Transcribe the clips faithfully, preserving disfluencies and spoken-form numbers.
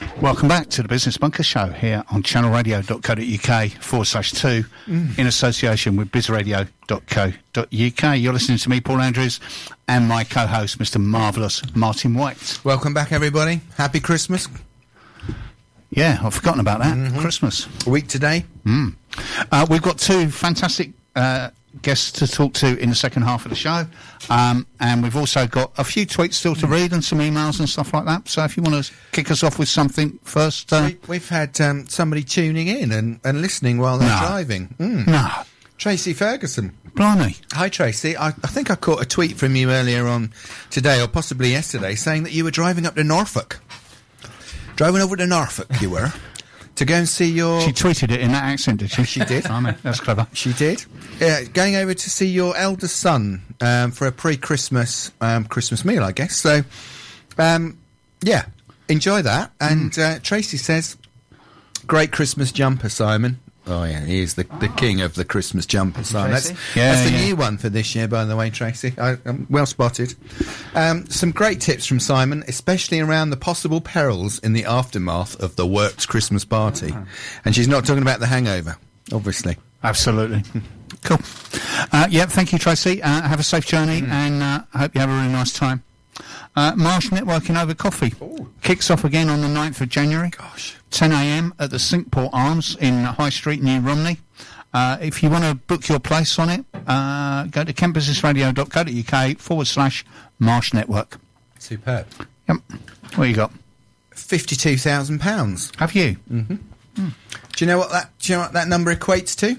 Welcome back to the Business Bunker Show here on channelradio.co.uk forward slash two mm. in association with bizradio.co.uk. You're listening to me, Paul Andrews, and my co-host, Mister Marvellous Martin White. Welcome back, everybody. Happy Christmas. Yeah, I've forgotten about that. Mm-hmm. Christmas. A week today. Mm. Uh, we've got two fantastic uh, guests to talk to in the second half of the show. Um, and we've also got a few tweets still to read and some emails and stuff like that. So if you want to kick us off with something first. Uh, we, we've had um, somebody tuning in and, and listening while they're no. driving. Mm. No. Tracy Ferguson. Blimey. Hi, Tracy. I, I think I caught a tweet from you earlier on today, or possibly yesterday, saying that you were driving up to Norfolk. Driving over to Norfolk, you were. To go and see your... She tweeted it in that accent, did she? She did. I mean, that's clever. She did. Yeah, going over to see your eldest son um, for a pre-Christmas um, Christmas meal, I guess. So, um, yeah, enjoy that. And mm. uh, Tracy says, great Christmas jumper, Simon. Oh, yeah, he is the, the king of the Christmas jumper, Simon. That's, yeah, that's the yeah. new one for this year, by the way, Tracy. I, um, well spotted. Um, some great tips from Simon, especially around the possible perils in the aftermath of the works Christmas party. Oh. And she's not talking about the hangover, obviously. Absolutely. Cool. Uh, yeah, thank you, Tracy. Uh, have a safe journey, mm. and uh, I hope you have a really nice time. Uh, Marsh Networking over coffee Ooh. kicks off again on the ninth of January. Gosh. ten a m at the Sinkport Arms in High Street, New Romney. Uh, if you want to book your place on it, uh, go to kentbusinessradio.co.uk forward slash Marsh Network. Superb. Yep. What you got? fifty-two thousand pounds. Have you? Mm-hmm. Mm. Do you know what that? Do you know what that number equates to?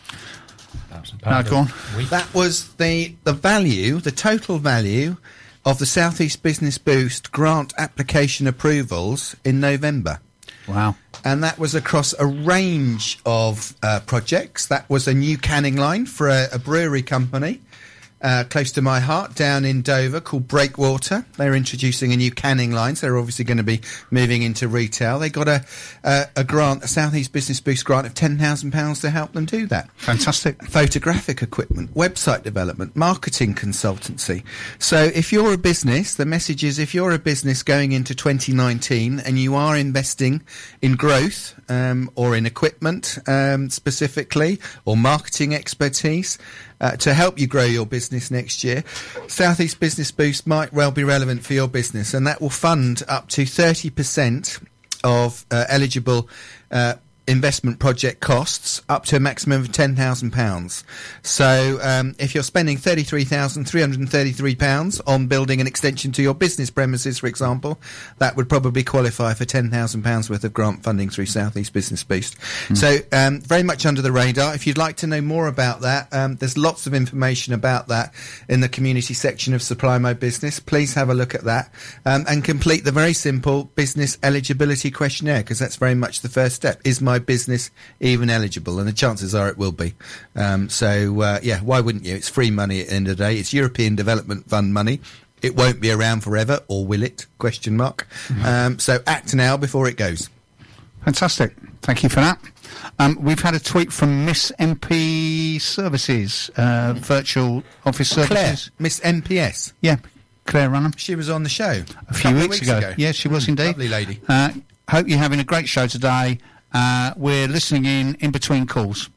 No, go on. That was the the value, the total value of the South East Business Boost grant application approvals in November. Wow. And that was across a range of uh, projects. That was a new canning line for a, a brewery company uh, close to my heart down in Dover called Breakwater. They're introducing a new canning line, so they're obviously going to be moving into retail. They got a, a, a grant, a South East Business Boost grant of ten thousand pounds to help them do that. Fantastic. Photographic equipment, website development, marketing consultancy. So if you're a business, the message is if you're a business going into twenty nineteen and you are investing in growth um, or in equipment um, specifically or marketing expertise, Uh, to help you grow your business next year, South East Business Boost might well be relevant for your business, and that will fund up to thirty percent of uh, eligible uh, investment project costs up to a maximum of ten thousand pounds. So um, if you're spending thirty-three thousand three hundred thirty-three pounds on building an extension to your business premises, for example, that would probably qualify for ten thousand pounds worth of grant funding through South East Business Boost. Mm. So um, very much under the radar. If you'd like to know more about that, um, there's lots of information about that in the community section of Supply My Business. Please have a look at that um, and complete the very simple business eligibility questionnaire, because that's very much the first step. Is my business even eligible? And the chances are it will be. Um, so uh, yeah, why wouldn't you? It's free money at the end of the day. It's European Development Fund money. It won't be around forever, or will it? Question mark. Mm-hmm. Um, so act now before it goes. Fantastic. Thank you for that. Um, we've had a tweet from Miss M P Services, uh, Virtual Office Services. Claire, Miss M P S. Yeah, Claire Runham. She was on the show a few weeks, weeks ago. ago. Yeah, she was mm, indeed. Lovely lady. Uh, hope you're having a great show today. Uh, we're listening in in between calls.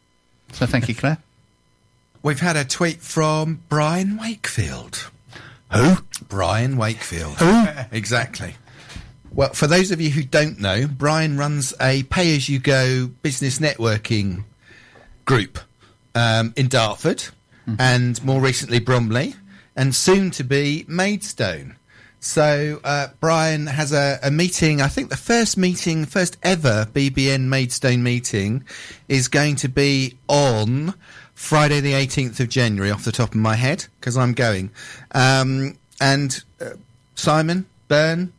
So thank you, Claire. We've had a tweet from Brian Wakefield. Who? Brian Wakefield. Who? Exactly. Well, for those of you who don't know, Brian runs a pay-as-you-go business networking group um, in Dartford mm-hmm. and more recently Bromley, and soon to be Maidstone. So uh, Brian has a, a meeting, I think the first meeting, first ever B B N Maidstone meeting is going to be on Friday the eighteenth of January, off the top of my head, because I'm going. Um, and uh, Simon, Byrne,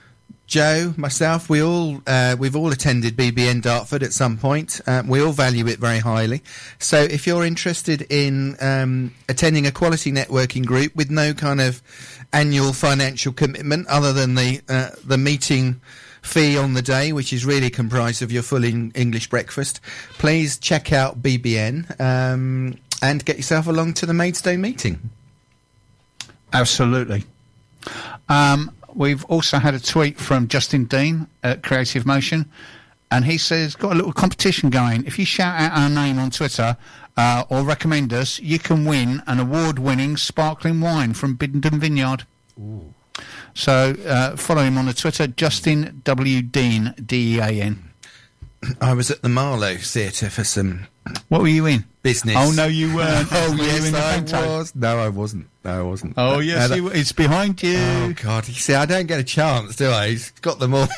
Joe, myself, we all, uh, we've all attended B B N Dartford at some point. Um, we all value it very highly. So if you're interested in um, attending a quality networking group with no kind of annual financial commitment other than the uh, the meeting fee on the day, which is really comprised of your full in English breakfast, please check out B B N um, and get yourself along to the Maidstone meeting. Absolutely. Um, we've also had a tweet from Justin Dean at Creative Motion, and he says, got a little competition going. If you shout out our name on Twitter uh, or recommend us, you can win an award-winning sparkling wine from Biddenden Vineyard. Ooh. So uh, follow him on the Twitter, Justin W. Dean, D E A N. I was at the Marlow Theatre for some... What were you in? Business. Oh, no, you weren't. Oh, were yes, you in the I Panto? was. No, I wasn't. No, I wasn't. Oh, Uh, yes, uh, you were. It's behind you. Oh, God. You see, I don't get a chance, do I? He's got them all.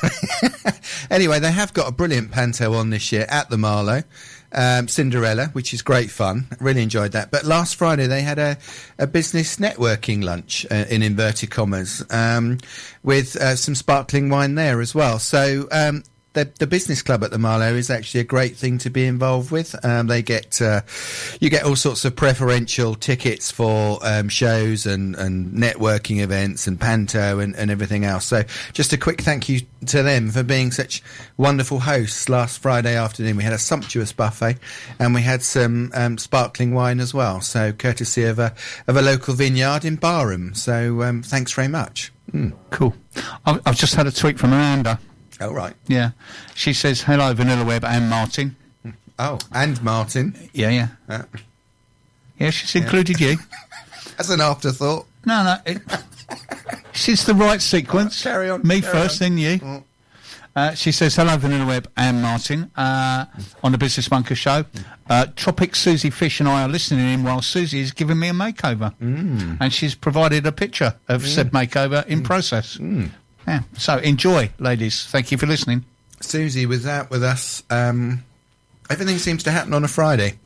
Anyway, they have got a brilliant panto on this year at the Marlow. Um, Cinderella, which is great fun. Really enjoyed that. But last Friday, they had a, a business networking lunch, uh, in inverted commas, um, with uh, some sparkling wine there as well. So... Um, The, the business club at the Marlow is actually a great thing to be involved with. Um, they get uh, you get all sorts of preferential tickets for um, shows and, and networking events and panto and, and everything else. So just a quick thank you to them for being such wonderful hosts last Friday afternoon. We had a sumptuous buffet and we had some um, sparkling wine as well. So courtesy of a of a local vineyard in Barham. So um, thanks very much. Mm. Cool. I've, I've just had a tweet from Amanda. Oh, right. Yeah. She says, hello, Vanilla Web and Martin. Oh, and Martin. Yeah, yeah. Uh, yeah, she's included you. As an afterthought. No, no. It, it's the right sequence. Carry on. Me carry first, on. then you. Mm. Uh, she says, hello, Vanilla Web and Martin, uh, on the Business Bunker show. Uh, Tropic Susie Fish and I are listening in while Susie is giving me a makeover. Mm. And she's provided a picture of mm. said makeover in mm. process. Mm. Yeah. So enjoy, ladies. Thank you for listening. Susie was out with us. Um, everything seems to happen on a Friday.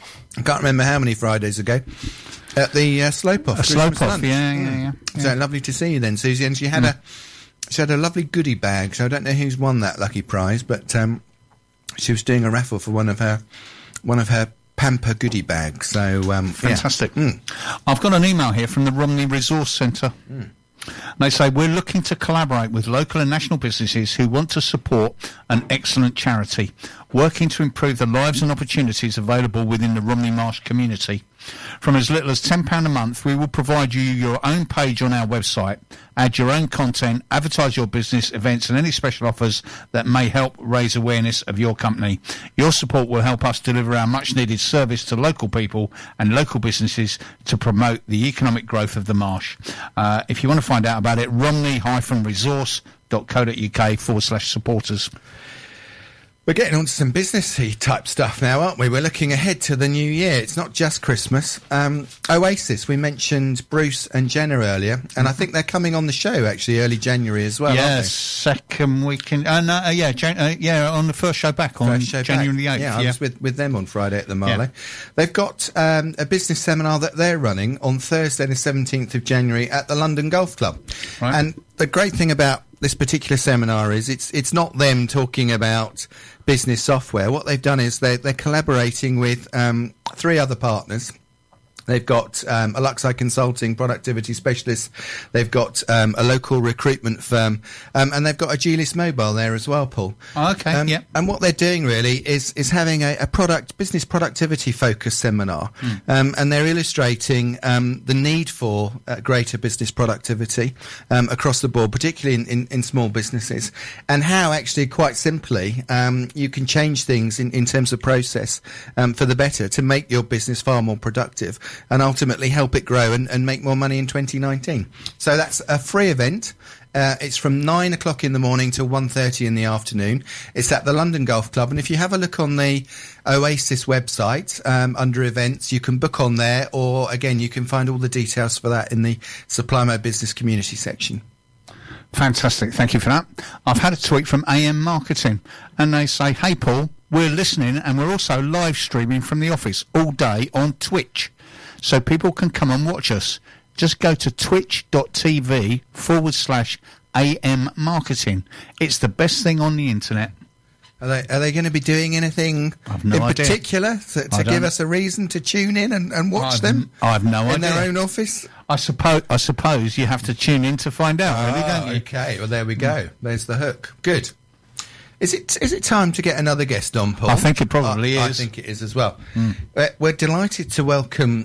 I can't remember how many Fridays ago. At the uh, Slope Off. A Slope Off, yeah, yeah, yeah, yeah. So lovely to see you then, Susie. And she had mm. a she had a lovely goodie bag. So I don't know who's won that lucky prize, but um, she was doing a raffle for one of her one of her Pamper goodie bags. So um, fantastic. Yeah. Mm. I've got an email here from the Romney Resource Centre. Mm. They say, we're looking to collaborate with local and national businesses who want to support an excellent charity, working to improve the lives and opportunities available within the Romney Marsh community. From as little as ten pounds a month, we will provide you your own page on our website, add your own content, advertise your business, events and any special offers that may help raise awareness of your company. Your support will help us deliver our much-needed service to local people and local businesses to promote the economic growth of the marsh. Uh, if you want to find out about it, romney-resource.co.uk forward slash supporters. We're getting on to some businessy type stuff now, aren't we? We're looking ahead to the new year. It's not just Christmas. Um, Oasis, we mentioned Bruce and Jenna earlier, and I think they're coming on the show actually early January as well. Yeah, aren't they? second weekend. Uh, no, uh, yeah, Jan- uh, yeah, on the first show back on show January back. the eighth. Yeah, I yeah. was with, with them on Friday at the Marlow. Yeah. They've got um, a business seminar that they're running on Thursday the seventeenth of January at the London Golf Club. Right. And the great thing about this particular seminar is it's it's not them talking about business software. What they've done is they're, they're collaborating with um, three other partners. They've got um, a Luxi Consulting productivity specialist. They've got um, a local recruitment firm, um, and they've got a Geelis Mobile there as well, Paul. Oh, okay, um, yeah. And what they're doing really is is having a, a product business productivity focused seminar, mm. um, and they're illustrating um, the need for uh, greater business productivity um, across the board, particularly in, in, in small businesses, and how actually quite simply um, you can change things in, in terms of process um, for the better to make your business far more productive and ultimately help it grow and, and make more money in twenty nineteen. So that's a free event. Uh, it's from nine o'clock in the morning till one thirty in the afternoon. It's at the London Golf Club. And if you have a look on the Oasis website um, under events, you can book on there, or again, you can find all the details for that in the Supply My Business community section. Fantastic. Thank you for that. I've had a tweet from A M Marketing, and they say, hey, Paul, we're listening and we're also live streaming from the office all day on Twitch, so people can come and watch us. Just go to twitch.tv forward slash AM Marketing. It's the best thing on the internet. Are they, are they going to be doing anything I've no in idea. particular to, to give us a reason to tune in and, and watch I've, them? I have no in idea. In their own office? I suppose I suppose you have to tune in to find out, really, oh, don't you? Okay, well, there we go. Mm. There's the hook. Good. Is it is it time to get another guest on, Paul? I think it probably I, is. I think it is as well. Mm. We're, we're delighted to welcome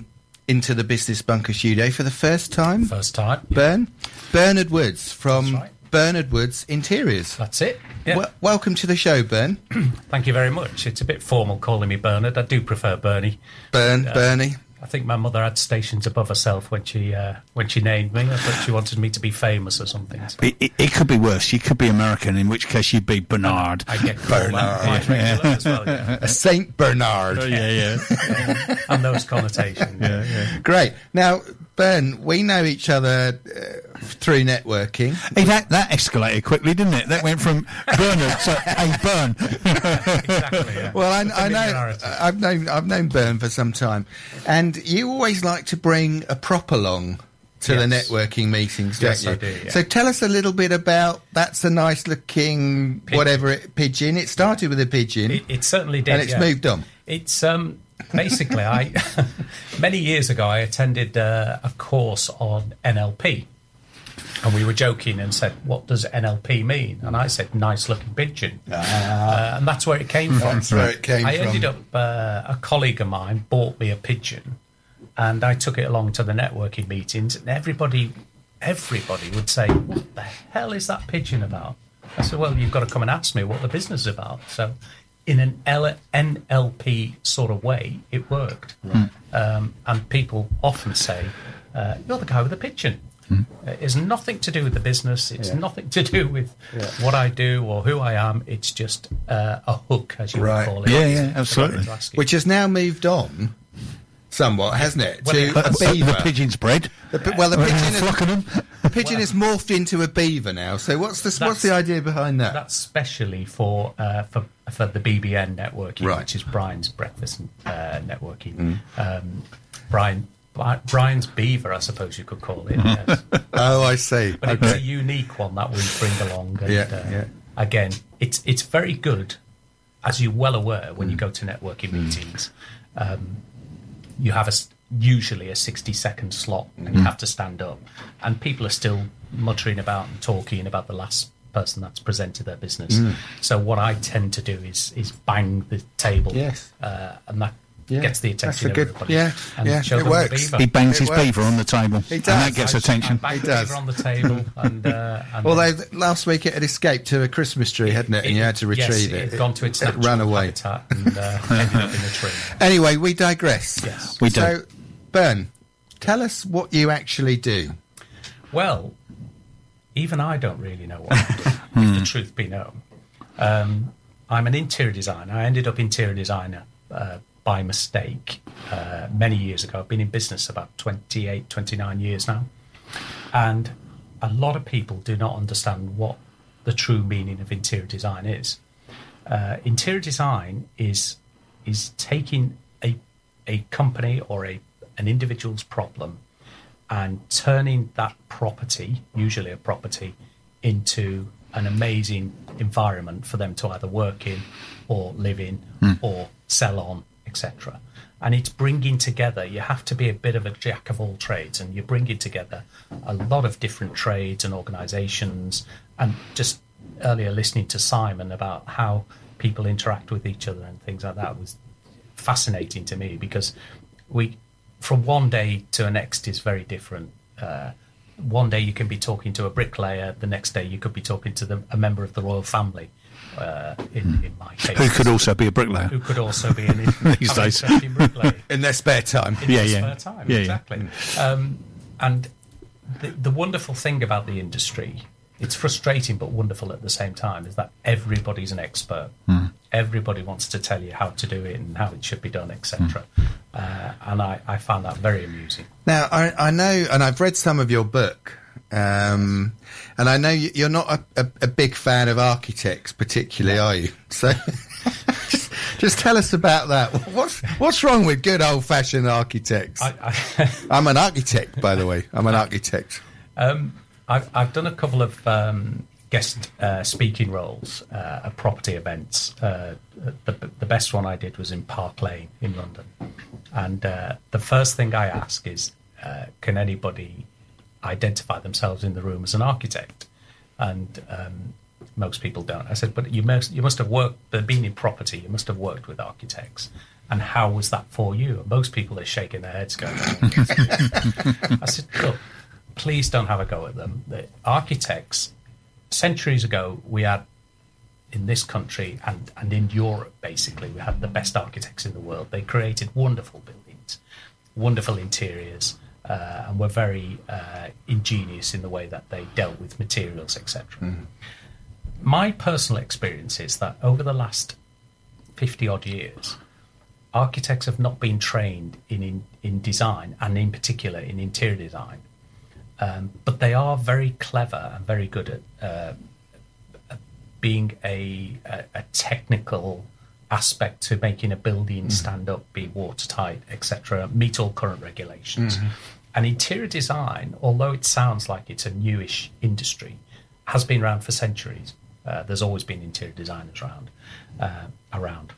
into the Business Bunker studio for the first time. First time. Yeah. Bern? Bernard Woods from That's right. Bernard Woods Interiors. That's it. Yeah. Wel- welcome to the show, Bern. Thank you very much. It's a bit formal calling me Bernard. I do prefer Bernie. Bern, Uh, Bernie. I think my mother had stations above herself when she uh, when she named me. I thought she wanted me to be famous or something. So It, it, it could be worse. You could be American, in which case you'd be Bernard. I get called that quite regular as well, yeah. A Saint Bernard. yeah, yeah. And those connotations. yeah, yeah. Great. Now, Bern, we know each other uh, through networking. Hey, that, that escalated quickly, didn't it? That went from Bernard to a Bern. Exactly. Yeah. Well, I, I know Familiarity. I've known I've known Bern for some time, and you always like to bring a prop along to the Yes. networking meetings, don't Yes, you? I do, yeah. So tell us a little bit about that's a nice looking Pigeon. whatever it, pigeon. It started with a pigeon, It, it certainly did. and it's yeah. moved on. It's um, basically I many years ago I attended uh, a course on N L P, and we were joking and said, "What does N L P mean?" And I said, "Nice looking pigeon," uh, and that's where it came from. That's where it came I from. ended up uh, a colleague of mine bought me a pigeon, and I took it along to the networking meetings, and everybody everybody would say, "What the hell is that pigeon about?" I said, "Well, you've got to come and ask me what the business is about." So, in an L- N L P sort of way, it worked. Um, and people often say, uh, "You're the guy with the pigeon." Uh, it's nothing to do with the business. It's Yeah. nothing to do with what I do or who I am. It's just uh, a hook, as you Right. would call it. Yeah, yeah, to go absolutely. into asking. Which has now moved on somewhat, hasn't it? Well, to it a has. The, beaver. the pigeon's bred. The pi- well, the pigeon, has, Flock of them. the pigeon has morphed into a beaver now. So what's the what's That's- the idea behind that? That's specially for uh, for for the B B N networking, Right. which is Brian's breakfast uh, networking. Um, Brian Bri- Brian's Beaver, I suppose you could call it. Yes. Oh, I see. But it's a Okay. unique one that we bring along. And, Yeah, uh, yeah. Again, it's it's very good, as you're well aware when you go to networking meetings. Um, you have a s- usually a sixty second slot, and you have to stand up, and people are still muttering about and talking about the last person that's presented their business. So what I tend to do is is bang the table, Yes. uh, and that Yeah, gets the that's attention a of good- everybody. yeah, and yeah, show it them works. the beaver. He bangs It his works. beaver on the table. He And does. that gets I- attention. I bang He the does. beaver on the table, and, uh, and Although th- last week it had escaped to a Christmas tree, hadn't it? And you had to yes, retrieve it it. had gone to its it natural ran away. habitat and uh, ended up in a tree. Anyway, we digress. Yes. We do. So, Bern, tell us what you actually do. Well, even I don't really know what I do, if the truth be known. Um, I'm an interior designer. I ended up interior designer uh, by mistake uh, many years ago. I've been in business about twenty-eight, twenty-nine years now. And a lot of people do not understand what the true meaning of interior design is. Uh, interior design is is taking a a company or a an individual's problem and turning that property, usually a property, into an amazing environment for them to either work in or live in or sell on, et cetera. And it's bringing together, you have to be a bit of a jack of all trades, and you're bringing together a lot of different trades and organisations. And just earlier listening to Simon about how people interact with each other and things like that was fascinating to me, because we, from one day to the next, is very different. Uh, one day you can be talking to a bricklayer, the next day you could be talking to the, a member of the royal family. Uh, in, in my case, Who could also be a bricklayer. who could also be an These have an days. interest in bricklaying In their spare time. in Yeah, their yeah. spare time. Yeah, yeah. exactly. Um, and the, the wonderful thing about the industry, it's frustrating but wonderful at the same time, is that everybody's an expert. Hmm. Everybody wants to tell you how to do it and how it should be done, et cetera. Uh, and I, I found that very amusing. Now, I, I know, and I've read some of your book, um, and I know you- you're not a, a, a big fan of architects, particularly, are you? So, just, just tell us about that. What's what's wrong with good old-fashioned architects? I, I, I'm an architect, by the way. I'm an architect. Um, I've, I've done a couple of um, guest uh, speaking roles uh, at property events. Uh, the, the best one I did was in Park Lane in London. And uh, the first thing I ask is, uh, can anybody identify themselves in the room as an architect? And um, most people don't. I said, but you must, you must have worked, been in property, you must have worked with architects. And how was that for you? And most people are shaking their heads going, oh. I said, look, please don't have a go at them. The architects, centuries ago, we had in this country and, and in Europe, basically, we had the best architects in the world. They created wonderful buildings, wonderful interiors, uh, and were very uh, ingenious in the way that they dealt with materials, et cetera. Mm. My personal experience is that over the last fifty-odd years, architects have not been trained in, in, in design, and in particular in interior design. Um, but they are very clever and very good at, uh, at being a, a, a technical aspect to making a building mm-hmm. stand up, be watertight, et cetera, meet all current regulations. Mm-hmm. And interior design, although it sounds like it's a newish industry, has been around for centuries. Uh, there's always been interior designers around, uh, around.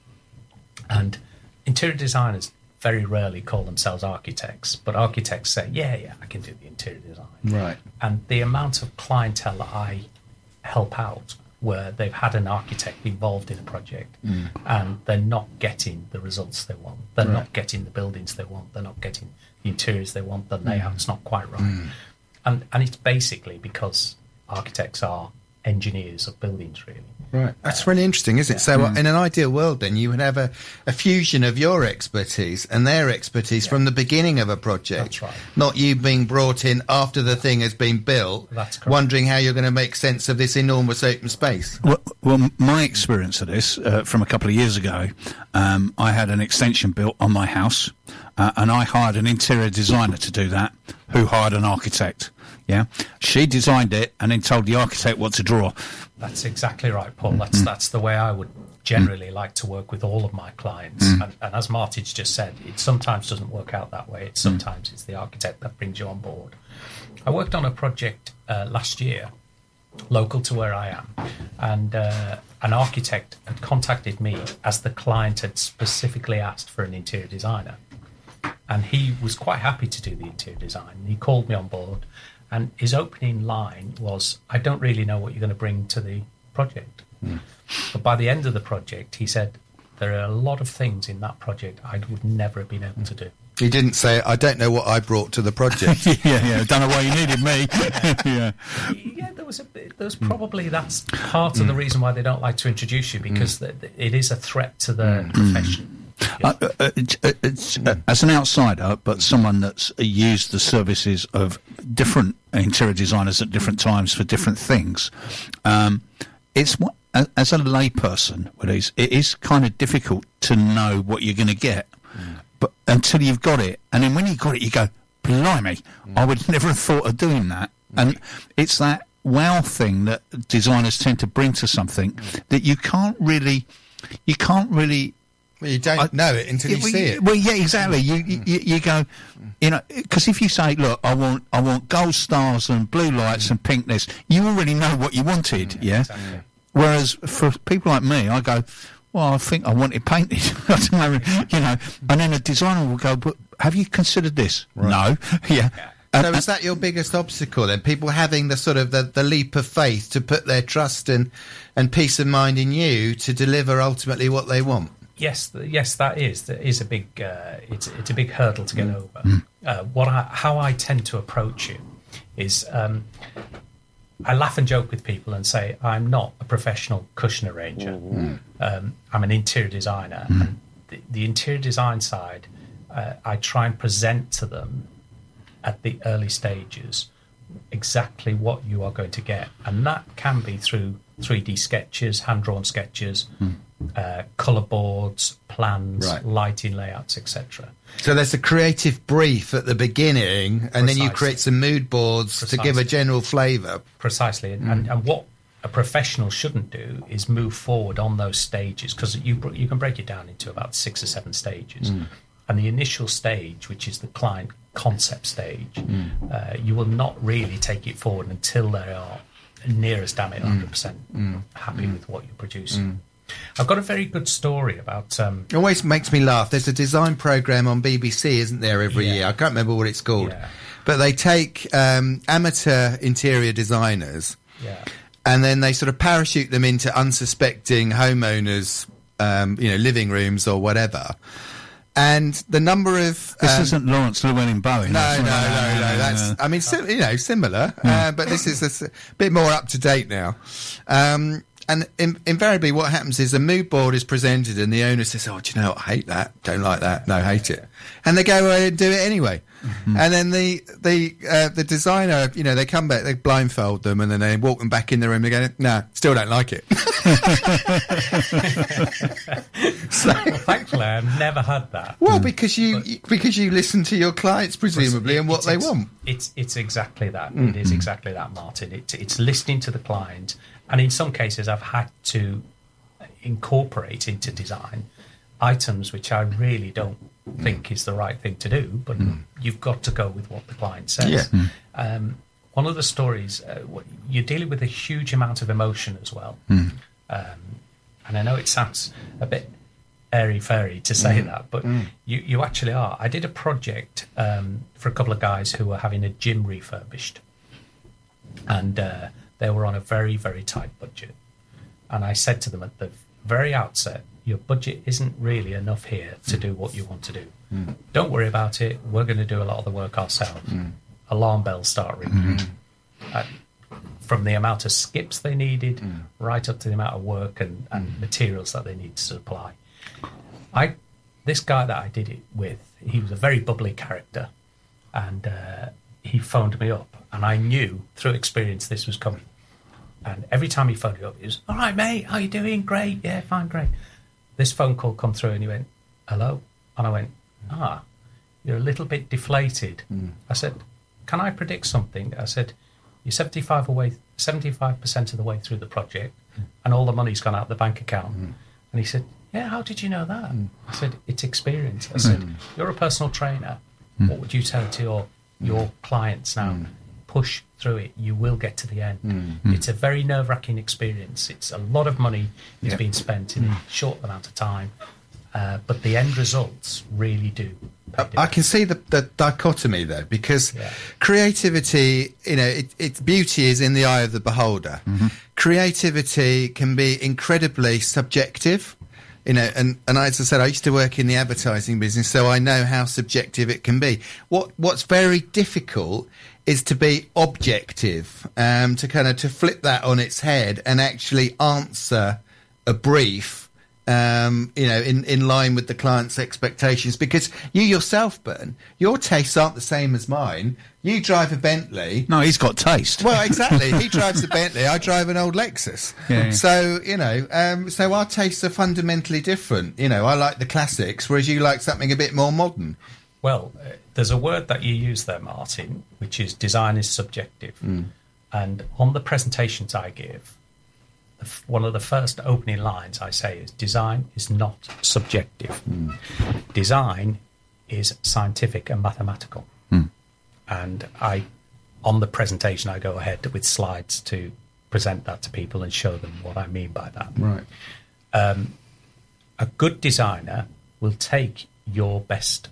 And interior designers very rarely call themselves architects, but architects say, yeah, yeah, I can do the interior design. Right. And the amount of clientele that I help out where they've had an architect involved in a project mm. and they're not getting the results they want. They're right. not getting the buildings they want. They're not getting the interiors they want. The layout's mm. not quite right. Mm. And and it's basically because architects are engineers of buildings, really. Right. That's really interesting, isn't it? Yeah. So mm. in an ideal world, then, you would have a, a fusion of your expertise and their expertise yeah. from the beginning of a project. That's right. Not you being brought in after the thing has been built, That's correct. wondering how you're going to make sense of this enormous open space. Well, well my experience of this, uh, from a couple of years ago, um, I had an extension built on my house, uh, and I hired an interior designer to do that, who hired an architect. Yeah, she designed it and then told the architect what to draw. That's exactly right, Paul. That's mm. that's the way I would generally mm. like to work with all of my clients. Mm. And, and as Marty's just said, it sometimes doesn't work out that way. It sometimes mm. it's the architect that brings you on board. I worked on a project uh, last year, local to where I am, and uh, an architect had contacted me as the client had specifically asked for an interior designer. And he was quite happy to do the interior design. He called me on board. And his opening line was, I don't really know what you're going to bring to the project. Mm. But by the end of the project, he said, there are a lot of things in that project I would never have been able to do. He didn't say, I don't know what I brought to the project. yeah, yeah, don't know why you needed me. yeah. yeah, there was a bit, there was probably, that's part mm. of the reason why they don't like to introduce you, because mm. the, it is a threat to the mm. profession. Uh, uh, it's, it's, uh, as an outsider, but someone that's used the services of different interior designers at different times for different things, um, it's what, as a layperson, it is, it is kind of difficult to know what you're going to get, mm. but until you've got it, and then when you got it, you go, blimey, mm. I would never have thought of doing that, mm. and it's that wow thing that designers tend to bring to something mm. that you can't really, you can't really. Well, you don't I, know it until you well, see it. Well, yeah, exactly. You you, you go, you know, because if you say, look, I want I want gold stars and blue lights mm. and pinkness, you already know what you wanted, mm, yeah? Exactly. Whereas for people like me, I go, well, I think I want it painted. I don't know, you know, and then a designer will go, but have you considered this? Right. No. yeah. yeah. So uh, is that your biggest obstacle then? People having the sort of the, the leap of faith to put their trust and, and peace of mind in you to deliver ultimately what they want? Yes, yes, that is that is a big uh, it's it's a big hurdle to get mm. over. Mm. Uh, what I, how I tend to approach it is um, I laugh and joke with people and say I'm not a professional cushion arranger. Mm. Um, I'm an interior designer, mm. and the, the interior design side uh, I try and present to them at the early stages exactly what you are going to get, and that can be through three D sketches, hand drawn sketches. Mm. Uh, colour boards, plans, right. lighting layouts, et cetera. So there's a creative brief at the beginning, and Precisely. Then you create some mood boards Precisely. To give a general flavour. Precisely, mm. and, and what a professional shouldn't do is move forward on those stages, because you you can break it down into about six or seven stages. Mm. And the initial stage, which is the client concept stage, mm. uh, you will not really take it forward until they are near as damn it one hundred percent mm. happy mm. with what you're producing. Mm. I've got a very good story about... Um, it always makes me laugh. There's a design programme on B B C, isn't there, every yeah. year? I can't remember what it's called. Yeah. But they take um, amateur interior designers yeah. and then they sort of parachute them into unsuspecting homeowners, um, you know, living rooms or whatever. And the number of this um, isn't Lawrence Llewellyn Bowen. No, that's no, no, not- no. That's I mean, sim- you know, similar, uh, but this is a s- bit more up to date now. Um, and in, invariably, what happens is a mood board is presented, and the owner says, "Oh, do you know what? I hate that. Don't like that. No, hate it." And they go away and do it anyway. Mm-hmm. And then the the uh, the designer, you know, they come back, they blindfold them, and then they walk them back in the room. They go, "No, still don't like it." So, well, thankfully, I've never had that. Well, because you But- because you listen to your clients presumably It- and what it's, they it's, want. It's it's exactly that. Mm-hmm. It is exactly that, Martin. It, it's listening to the client, and in some cases, I've had to incorporate into design items which I really don't think is the right thing to do, but mm. you've got to go with what the client says. Yeah. Mm. Um, one of the stories, uh, you're dealing with a huge amount of emotion as well. Mm. Um, and I know it sounds a bit airy-fairy to say mm. that, but mm. you, you actually are. I did a project um, for a couple of guys who were having a gym refurbished, and uh, they were on a very, very tight budget. And I said to them at the very outset, your budget isn't really enough here to do what you want to do. Mm. Don't worry about it. We're going to do a lot of the work ourselves. Mm. Alarm bells start ringing. Mm. Uh, from the amount of skips they needed, mm. right up to the amount of work and, and mm. materials that they need to supply. I, this guy that I did it with, he was a very bubbly character, and uh, he phoned me up, and I knew through experience this was coming. And every time he phoned me up, he was, "All right, mate, how you doing? Great, yeah, fine, great." This phone call come through, and he went, "Hello?" And I went, "Ah, you're a little bit deflated." Mm. I said, "Can I predict something?" I said, "You're seventy-five away, seventy-five percent of the way through the project, mm. and all the money's gone out the bank account." Mm. And he said, "Yeah, how did you know that?" Mm. I said, "It's experience." I said, "You're a personal trainer. Mm. What would you tell to your your clients now? Mm. Push through it. You will get to the end." Mm. It's a very nerve-wracking experience. It's a lot of money is yep. being spent in mm. a short amount of time, uh, but the end results really do. I can see the, the dichotomy there, because yeah. creativity, you know, it, its beauty is in the eye of the beholder. Mm-hmm. Creativity can be incredibly subjective. You know, and, and as I said, I used to work in the advertising business, so I know how subjective it can be. What what's very difficult is to be objective, um, to kind of to flip that on its head and actually answer a brief, um, you know, in, in line with the client's expectations. Because you yourself, Bern, your tastes aren't the same as mine. You drive a Bentley. No, he's got taste. Well, exactly. He drives a Bentley. I drive an old Lexus. Yeah, yeah. So, you know, um, so our tastes are fundamentally different. You know, I like the classics, whereas you like something a bit more modern. Well, uh, there's a word that you use there, Martin, which is design is subjective. Mm. And on the presentations I give, the f- one of the first opening lines I say is design is not subjective. Mm. Design is scientific and mathematical. Mm. And I, on the presentation, I go ahead with slides to present that to people and show them what I mean by that. Right. Um, a good designer will take your best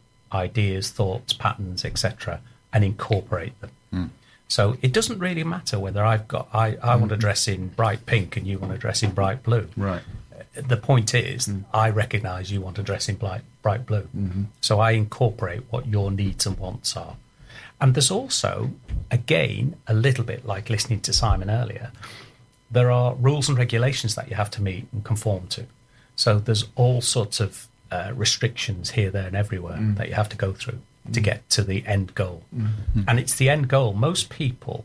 ideas, thoughts, patterns, et cetera, and incorporate them. Mm. So it doesn't really matter whether I've got I, I mm. want to dress in bright pink and you want to dress in bright blue. Right. The point is, mm. I recognise you want to dress in bright bright blue, mm-hmm. so I incorporate what your needs and wants are. And there's also, again, a little bit like listening to Simon earlier, there are rules and regulations that you have to meet and conform to. So there's all sorts of uh, restrictions here, there and everywhere mm. that you have to go through mm. to get to the end goal. Mm-hmm. And it's the end goal. Most people,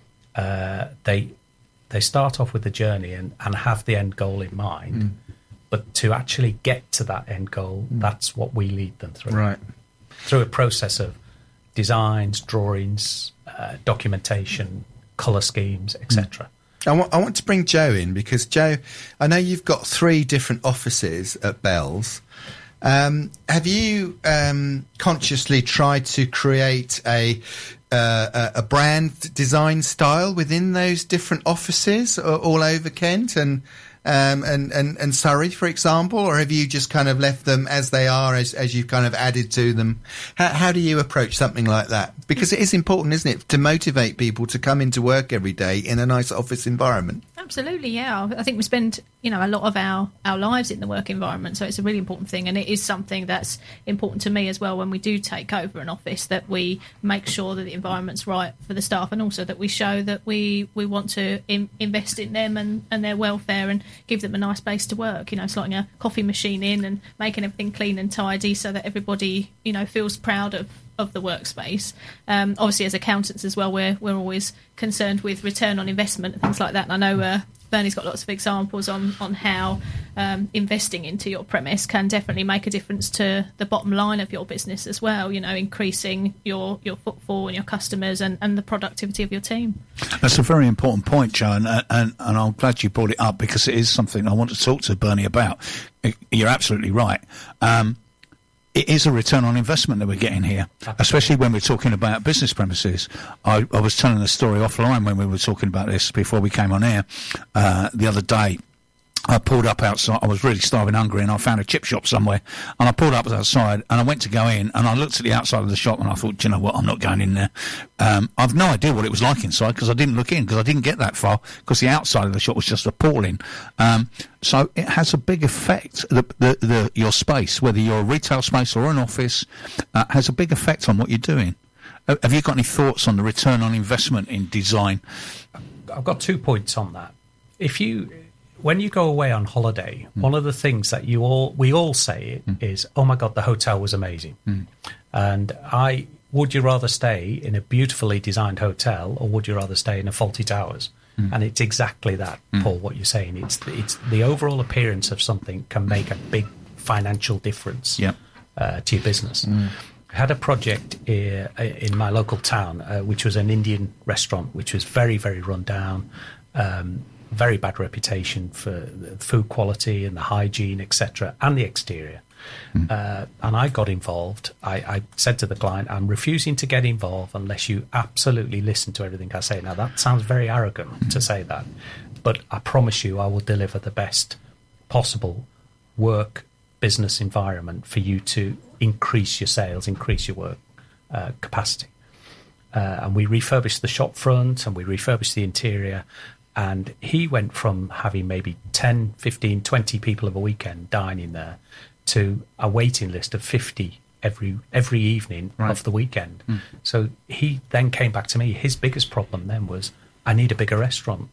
uh, they they start off with the journey and, and have the end goal in mind. Mm. But to actually get to that end goal, mm. that's what we lead them through. Right. Through a process of designs, drawings, uh, documentation, colour schemes, et cetera. I want, I want to bring Joe in because, Joe, I know you've got three different offices at Bell's. Um, have you um, consciously tried to create a, uh, a brand design style within those different offices all over Kent? And um, and, and, and Surrey, for example, or have you just kind of left them as they are, as, as you've kind of added to them? How, how do you approach something like that? Because it is important, isn't it, to motivate people to come into work every day in a nice office environment? Absolutely, yeah. I think we spend, you know, a lot of our, our lives in the work environment, so it's a really important thing, and it is something that's important to me as well when we do take over an office, that we make sure that the environment's right for the staff, and also that we show that we, we want to in, invest in them and, and their welfare and give them a nice place to work. You know, slotting a coffee machine in and making everything clean and tidy so that everybody, you know, feels proud of of the workspace. Um, obviously, as accountants as well, we're we're always concerned with return on investment and things like that. And I know uh, Bernie's got lots of examples on on how um, investing into your premise can definitely make a difference to the bottom line of your business as well. You know, increasing your your footfall and your customers and, and the productivity of your team. That's a very important point, Joe, and, and and I'm glad you brought it up, because it is something I want to talk to Bernie about. You're absolutely right. Um, It is a return on investment that we're getting here, especially when we're talking about business premises. I, I was telling a story offline when we were talking about this before we came on air uh, the other day. I pulled up outside. I was really starving hungry, and I found a chip shop somewhere. And I pulled up outside, and I went to go in, and I looked at the outside of the shop, and I thought, do you know what? I'm not going in there. Um, I've no idea what it was like inside, because I didn't look in, because I didn't get that far, because the outside of the shop was just appalling. Um, so it has a big effect. The, the, the, your space, whether you're a retail space or an office, uh, has a big effect on what you're doing. Uh, have you got any thoughts on the return on investment in design? I've got two points on that. If you... When you go away on holiday, mm. one of the things that you all we all say mm. is, "Oh my God, the hotel was amazing." Mm. And I would you rather stay in a beautifully designed hotel, or would you rather stay in a faulty towers? Mm. And it's exactly that, mm. Paul. What you're saying, it's it's the overall appearance of something can make a big financial difference yeah. uh, to your business. Mm. I had a project here in my local town, uh, which was an Indian restaurant, which was very very run down. Um, very bad reputation for the food quality and the hygiene, et cetera, and the exterior. Mm. Uh, and I got involved. I, I said to the client, I'm refusing to get involved unless you absolutely listen to everything I say. Now, that sounds very arrogant mm. to say that, but I promise you I will deliver the best possible work business environment for you to increase your sales, increase your work uh, capacity. Uh, and we refurbished the shop front, and we refurbished the interior. And he went from having maybe ten, fifteen, twenty people of a weekend dining there to a waiting list of fifty every every evening right. of the weekend. Mm. So he then came back to me. His biggest problem then was, I need a bigger restaurant.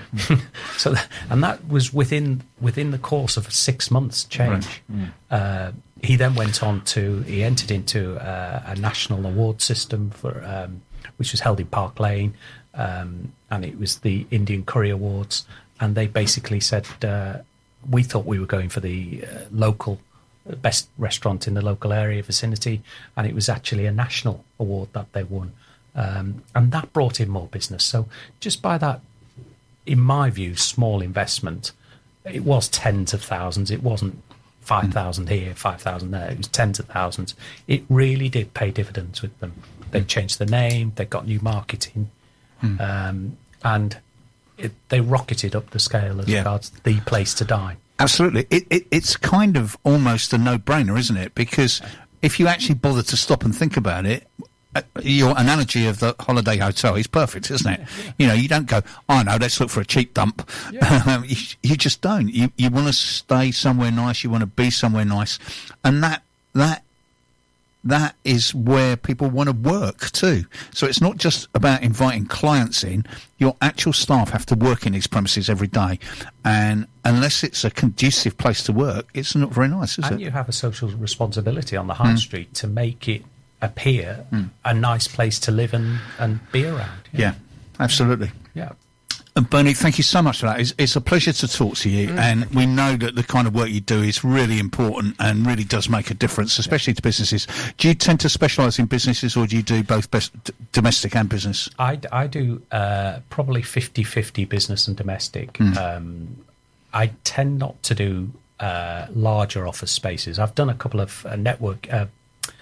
so, that, and that was within within the course of six months change. Right. Mm. Uh, he then went on to, he entered into uh, a national award system for um, which was held in Park Lane. Um, and it was the Indian Curry Awards, and they basically said uh, we thought we were going for the uh, local best restaurant in the local area vicinity, and it was actually a national award that they won, um, and that brought in more business. So just by that, in my view, small investment, it was tens of thousands. It wasn't five thousand here, five thousand there. It was tens of thousands. It really did pay dividends with them. They changed the name. They got new marketing. Mm. Um, and it, they rocketed up the scale as yeah. regards the place to dine. Absolutely. It, it, it's kind of almost a no-brainer, isn't it? Because if you actually bother to stop and think about it, uh, your analogy of the holiday hotel is perfect, isn't it? Yeah. You know, you don't go, oh, no, let's look for a cheap dump. Yeah. you, you just don't. You, you want to stay somewhere nice. You want to be somewhere nice. And that that that is where people want to work too. So it's not just about inviting clients in. Your actual staff have to work in these premises every day. And unless it's a conducive place to work, it's not very nice, is and it? And you have a social responsibility on the high mm. street to make it appear mm. a nice place to live and, and be around. Yeah, yeah absolutely. Yeah. And Bernie, thank you so much for that. It's, it's a pleasure to talk to you, mm. and we know that the kind of work you do is really important and really does make a difference, especially yeah. to businesses. Do you tend to specialise in businesses, or do you do both best, d- domestic and business? I, I do uh, probably fifty-fifty business and domestic. Mm. Um, I tend not to do uh, larger office spaces. I've done a couple of uh, network... Uh,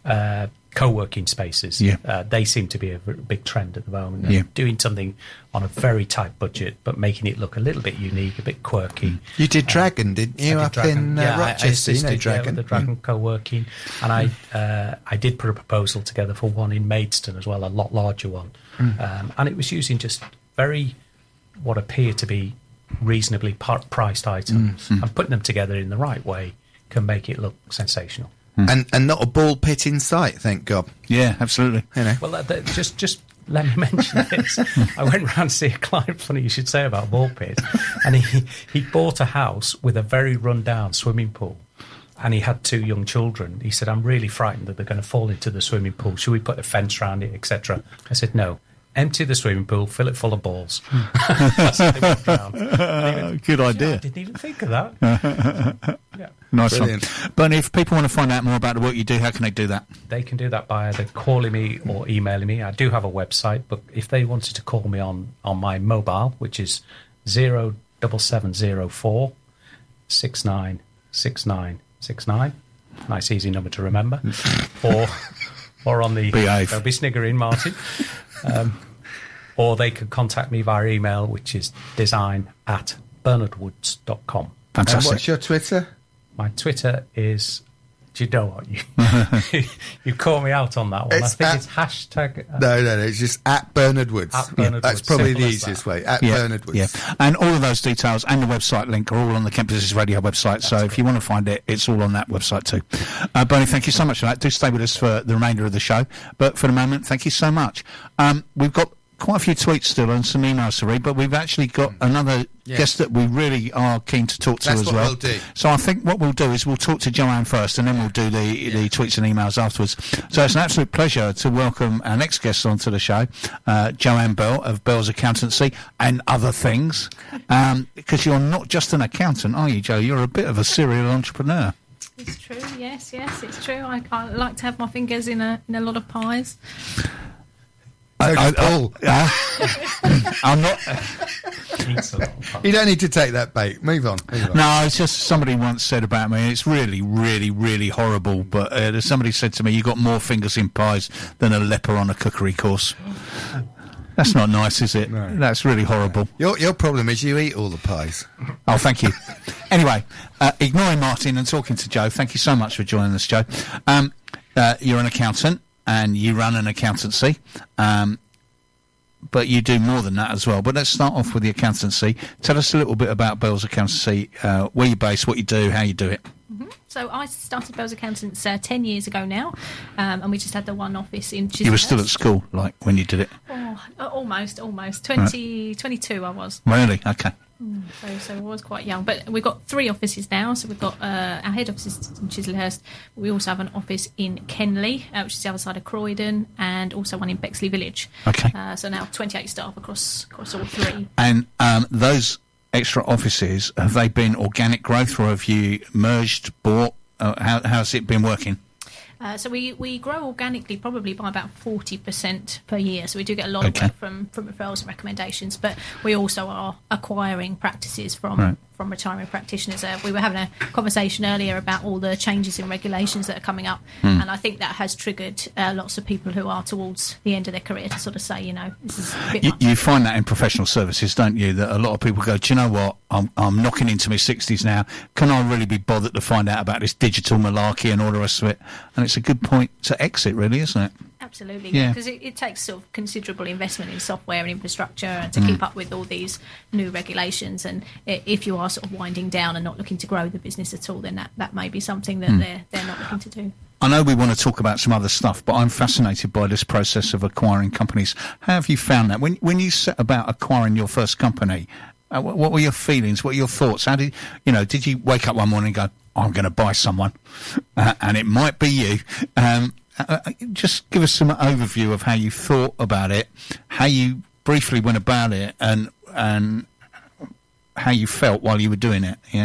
uh, co-working spaces. Yeah. Uh, they seem to be a v- big trend at the moment. Yeah. Doing something on a very tight budget, but making it look a little bit unique, a bit quirky. You did Dragon, didn't you, I did up Dragon. in uh, yeah, I- I Rochester? You know assisted, Dragon. Yeah, with the Dragon co-working, and I uh, I did put a proposal together for one in Maidstone as well, a lot larger one, Mm. um, and it was using just very what appear to be reasonably par- priced items, Mm. and putting them together in the right way can make it look sensational. And and not a ball pit in sight, thank God. Yeah, absolutely. You know. Well, uh, th- just just let me mention this. I went round to see a client. Funny you should say about ball pit, and he he bought a house with a very run down swimming pool, and he had two young children. He said, "I'm really frightened that they're going to fall into the swimming pool. Should we put a fence around it, et cetera" I said, "No. Empty the swimming pool, fill it full of balls." That's how they went round. And he went, Good "Yeah, idea. I didn't even think of that. Yeah. Nice Brilliant. one. Bernie, if people want to find out more about the work you do, how can they do that? They can do that by either calling me or emailing me. I do have a website, but if they wanted to call me on, on my mobile, which is zero seven seven zero four six nine six nine six nine, nice easy number to remember, or or on the Behave. They'll be sniggering, Martin. Um, or they could contact me via email, which is design at bernardwoods dot com. And Fantastic. what's your Twitter? My Twitter is, do you know what? You, you call me out on that one. It's I think at- it's hashtag. Uh, No, no, no. It's just at Bernard Woods. At Bernard That's Woods, probably simple the as easiest that. way. At Yeah, Bernard Woods. yeah, and all of those details and the website link are all on the Campuses Radio website. So if you want to find it, it's all on that website too. Uh, Bernie, thank you so much for that. Do stay with us for the remainder of the show. But for the moment, thank you so much. Um, we've got quite a few tweets still and some emails to read, but we've actually got another Yes. guest that we really are keen to talk to That's as what well. we'll do. So I think what we'll do is we'll talk to Joanne first, and then we'll do the, the tweets and emails afterwards. So it's an absolute pleasure to welcome our next guest onto the show, uh, Joanne Bell of Bell's Accountancy and other things. Um, because you're not just an accountant, are you, Joe? You're a bit of a serial entrepreneur. It's true. Yes, yes, it's true. I, I like to have my fingers in a in a lot of pies. So does I- I- Paul. Uh, I'm not. eats a lot of fun. You don't need to take that bait. Move on. Move on. No, it's just somebody once said about me. It's really, really, really horrible. But uh, somebody said to me, "You got more fingers in pies than a leper on a cookery course." That's not nice, is it? No. That's really horrible. Your your problem is you eat all the pies. Oh, thank you. Anyway, uh, ignoring Martin and talking to Joe, thank you so much for joining us, Joe. Um, uh, you're an accountant and you run an accountancy, um, but you do more than that as well. But let's start off with the accountancy. Tell us a little bit about Bell's Accountancy, uh, where you're based, what you do, how you do it. So I started Bell's Accountants uh, ten years ago now, um, and we just had the one office in Chislehurst. You were still at school, like, when you did it? Oh, uh, almost, almost. twenty, twenty-two I was. Really? Okay. So, so I was quite young. But we've got three offices now. So we've got uh, our head office is in Chislehurst. We also have an office in Kenley, uh, which is the other side of Croydon, and also one in Bexley Village. Okay. Uh, so now twenty-eight staff across across all three. And um, those extra offices, have they been organic growth or have you merged, bought? Uh, how, how's it been working? Uh, so we, we grow organically probably by about forty percent per year. So we do get a lot Okay. of work from, from referrals and recommendations, but we also are acquiring practices from Right. from retiring practitioners. Uh, we were having a conversation earlier about all the changes in regulations that are coming up, Hmm. and I think that has triggered uh, lots of people who are towards the end of their career to sort of say, you know, this is a bit You, much. you find that in professional services, don't you? That a lot of people go, do you know what? I'm, I'm knocking into my sixties now. Can I really be bothered to find out about this digital malarkey and all the rest of it? And it's a good point to exit, really, isn't it? Absolutely, Yeah. because it, it takes sort of considerable investment in software and infrastructure and to Mm. keep up with all these new regulations. And i- if you are sort of winding down and not looking to grow the business at all, then that, that may be something Mm. that they're they're not looking to do. I know we want to talk about some other stuff, but I'm fascinated by this process of acquiring companies. How have you found that? When when you set about acquiring your first company, uh, what, what were your feelings? What were your thoughts? How did you know? Did you wake up one morning and go, "I'm going to buy someone," uh, and it might be you? Um, uh, uh, just give us some overview of how you thought about it, how you briefly went about it, and and how you felt while you were doing it. Yeah.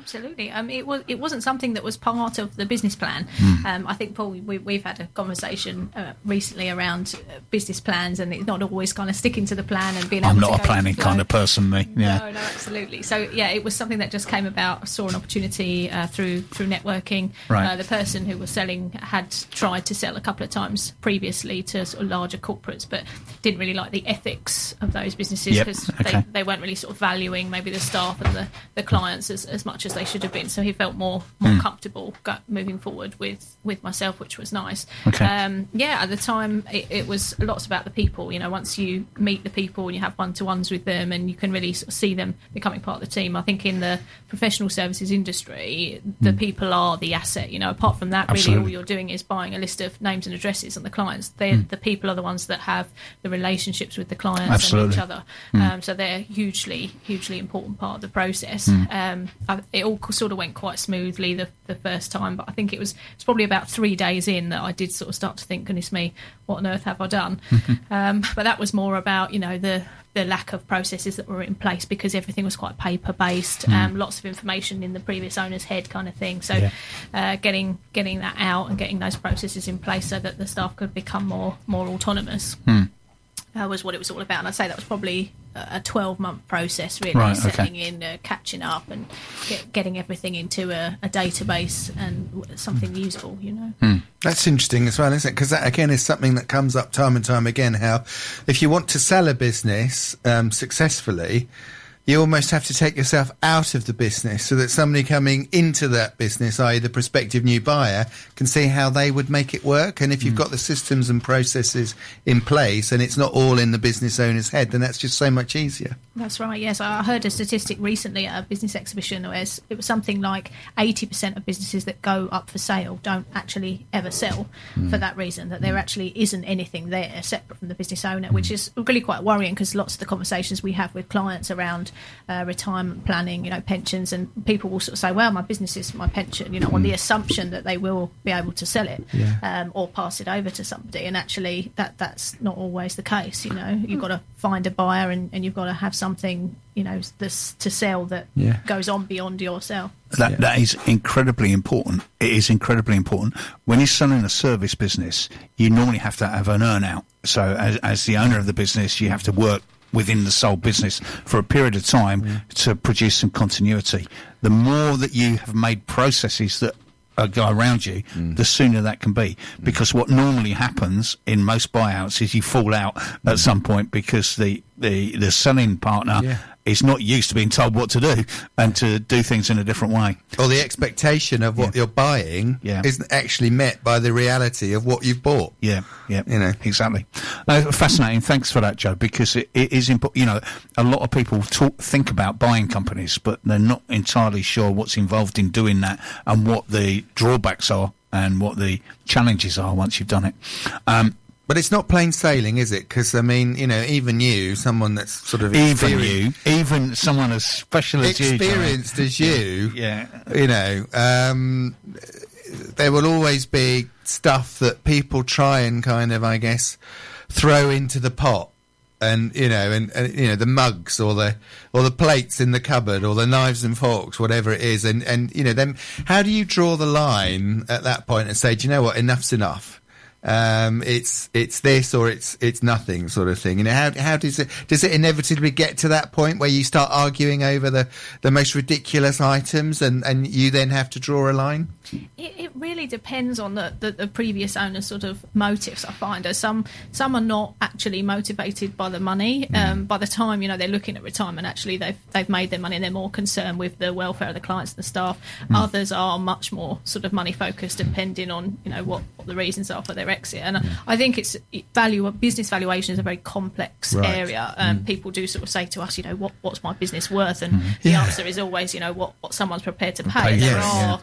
Absolutely. Um, it was. It wasn't something that was part of the business plan. Mm. Um, I think, Paul, we, we've had a conversation uh, recently around uh, business plans, and it's not always kind of sticking to the plan and being able I'm to not go a with planning the flow. kind of person, me. Yeah. No, no, absolutely. So yeah, it was something that just came about. I saw an opportunity uh, through through networking. Right. Uh, the person who was selling had tried to sell a couple of times previously to sort of larger corporates, but didn't really like the ethics of those businesses Yep, because okay. they, they weren't really sort of valuing maybe the staff and the, the clients as, as much as they should have been. So he felt more more Mm. comfortable go, moving forward with, with myself, which was nice. Okay. Um, yeah, at the time it, it was lots about the people. You know, once you meet the people and you have one-to-ones with them and you can really sort of see them becoming part of the team. I think in the professional services industry, the Mm. people are the asset. You know, apart from that, Absolutely. really all you're doing is buying a list of names and addresses on the clients. They're, Mm. The people are the ones that have the relationships with the clients Absolutely. and each other. Mm. Um, so they're hugely, hugely important part of the process. Mm. Um, I, it all sort of went quite smoothly the, the first time, but I think it was it's probably about three days in that I did sort of start to think, goodness me, what on earth have I done? um, but that was more about, you know, the the lack of processes that were in place because everything was quite paper based, Mm. um, lots of information in the previous owner's head kind of thing. So Yeah. uh, getting getting that out and getting those processes in place so that the staff could become more more autonomous. Mm. Uh, was what it was all about, and I'd say that was probably a twelve month process, really, Right, settling okay. in, uh, catching up, and get, getting everything into a, a database and w- something usable. You know, Mm. That's interesting as well, isn't it? Because that, again, is something that comes up time and time again, how if you want to sell a business um, successfully, you almost have to take yourself out of the business so that somebody coming into that business, that is the prospective new buyer, can see how they would make it work. And if you've got the systems and processes in place and it's not all in the business owner's head, then that's just so much easier. that's right. Yes, I heard a statistic recently at a business exhibition where it was something like eighty percent of businesses that go up for sale don't actually ever sell Mm. for that reason, that there actually isn't anything there separate from the business owner, which is really quite worrying because lots of the conversations we have with clients around uh, retirement planning, you know, pensions, and people will sort of say, well, my business is my pension, you know, on the assumption that they will be able to sell it Yeah. um, or pass it over to somebody. And actually that that's not always the case. You know, you've got to find a buyer and, and you've got to have something, you know, this, to sell that Yeah. goes on beyond yourself. That, Yeah. that is incredibly important. It is incredibly important. When you're selling a service business, you normally have to have an earn out. So as, as the owner of the business, you have to work within the sole business for a period of time to produce some continuity. The more that you have made processes that uh, go around you, Mm. the sooner that can be. Because what normally happens in most buyouts is you fall out at some point because the, the, the selling partner Yeah. is not used to being told what to do and to do things in a different way. Or the expectation of what Yeah. you're buying Yeah. isn't actually met by the reality of what you've bought. Yeah, yeah, You know. exactly. No, fascinating. Thanks for that, Joe. Because it, it is important. You know, a lot of people talk, think about buying companies, but they're not entirely sure what's involved in doing that and what the drawbacks are and what the challenges are once you've done it. Um, But it's not plain sailing, is it? Because, I mean, you know, even you, someone that's sort of even experienced, you, even someone as special as you, Joe. experienced as you, Yeah. you know, um, there will always be stuff that people try and kind of, I guess, throw into the pot. And you know, and, and you know, the mugs or the or the plates in the cupboard or the knives and forks, whatever it is, and and you know, then how do you draw the line at that point and say, do you know what, enough's enough? Um, it's it's this or it's it's nothing, sort of thing. You know, how how does it does it inevitably get to that point where you start arguing over the, the most ridiculous items, and, and you then have to draw a line? It, it really depends on the, the, the previous owner's sort of motives, I find. As some some are not actually motivated by the money. Um, by the time, you know, they're looking at retirement, actually they've they've made their money and they're more concerned with the welfare of the clients and the staff. Others are much more sort of money focused, depending on, you know, what, what the reasons are for their exit. And I, I think it's value business valuation is a very complex Right. area. Um, People do sort of say to us, you know, what what's my business worth? And the Yeah. answer is always, you know, what, what someone's prepared to pay. Pay, There yes, are yeah.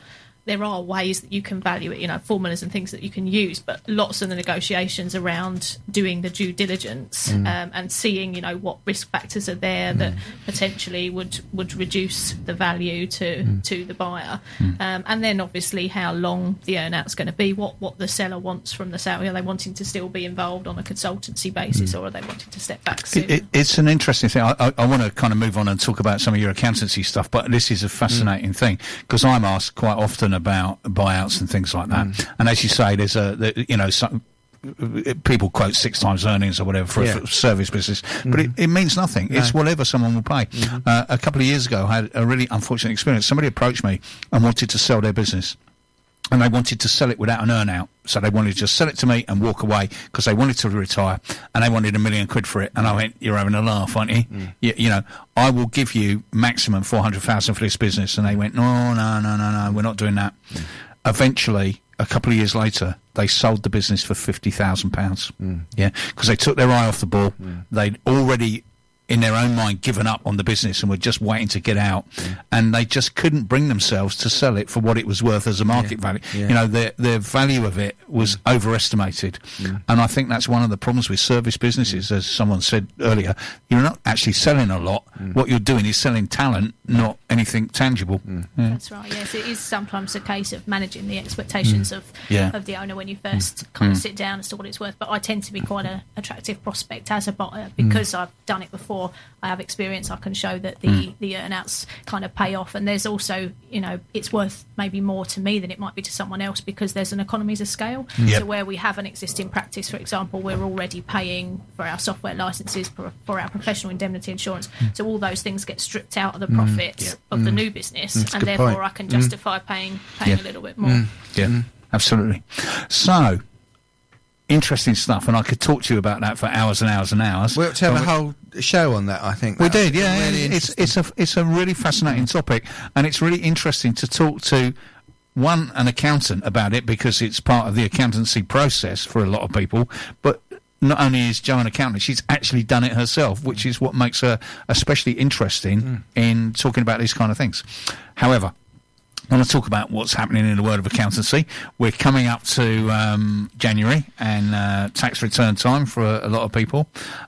there are ways that you can value it, you know, formulas and things that you can use, but lots of the negotiations around doing the due diligence mm. um, and seeing, you know, what risk factors are there mm. that potentially would, would reduce the value to mm. to the buyer. Mm. Um, and then obviously how long the earn-out's going to be, what, what the seller wants from the sale. Are they wanting to still be involved on a consultancy basis mm. or are they wanting to step back soon? It, it, it's an interesting thing. I, I, I want to kind of move on and talk about some of your accountancy stuff, but this is a fascinating mm. thing because I'm asked quite often about buyouts and things like that. Mm. And as you say, there's a, the, you know, some, people quote six times earnings or whatever for yeah. a service business, mm. but it, it means nothing. No. It's whatever someone will pay. Mm-hmm. Uh, a couple of years ago, I had a really unfortunate experience. Somebody approached me and wanted to sell their business. And they wanted to sell it without an earn-out. So they wanted to just sell it to me and walk away because they wanted to retire and they wanted a million quid for it. And I went, you're having a laugh, aren't you? Mm. You, you know, I will give you maximum four hundred thousand for this business. And they went, no, no, no, no, no, we're not doing that. Mm. Eventually, a couple of years later, they sold the business for fifty thousand pounds. Mm. Yeah, because they took their eye off the ball. Mm. They'd already, in their own mind, given up on the business and were just waiting to get out. Mm. And they just couldn't bring themselves to sell it for what it was worth as a market yeah. value. Yeah. You know, their, their value of it was mm. overestimated. Mm. And I think that's one of the problems with service businesses, as someone said earlier. You're not actually selling a lot. Mm. What you're doing is selling talent, not anything tangible. Mm. Yeah. That's right, yes. It is sometimes a case of managing the expectations mm. of, yeah. of the owner when you first mm. kind of mm. sit down as to what it's worth. But I tend to be quite an attractive prospect as a buyer because mm. I've done it before. I have experience. I can show that the, mm. the earn-outs kind of pay off. And there's also, you know, it's worth maybe more to me than it might be to someone else because there's an economies of scale. Yep. So where we have an existing practice, for example, we're already paying for our software licenses, for, for our professional indemnity insurance. Mm. So all those things get stripped out of the profits mm. yep. of mm. the new business. That's and therefore point. I can justify mm. paying, paying yeah. a little bit more. Mm. Yeah, mm. absolutely. So... interesting stuff, and I could talk to you about that for hours and hours and hours. We'll have to have a whole show on that, I think. We did, yeah. Really it's it's a it's a really fascinating topic, and it's really interesting to talk to one an accountant about it because it's part of the accountancy process for a lot of people. But not only is Jo an accountant, she's actually done it herself, which is what makes her especially interesting mm. in talking about these kind of things. However, I want to talk about what's happening in the world of accountancy. We're coming up to um, January and uh, tax return time for a, a lot of people.